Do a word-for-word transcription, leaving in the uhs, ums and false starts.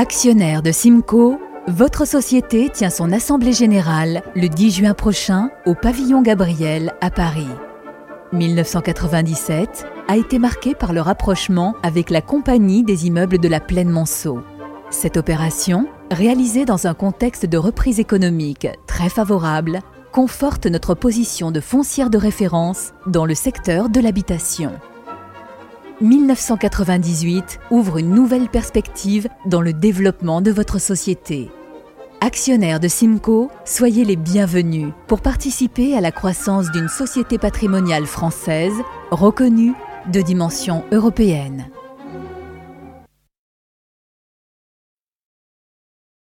Actionnaire de Simco, votre société tient son assemblée générale le dix juin prochain au pavillon Gabriel à Paris. mille neuf cent quatre-vingt-dix-sept a été marqué par le rapprochement avec la Compagnie des immeubles de la Plaine Monceau. Cette opération, réalisée dans un contexte de reprise économique très favorable, conforte notre position de foncière de référence dans le secteur de l'habitation. mille neuf cent quatre-vingt-dix-huit ouvre une nouvelle perspective dans le développement de votre société. Actionnaires de Simco, soyez les bienvenus pour participer à la croissance d'une société patrimoniale française reconnue de dimension européenne.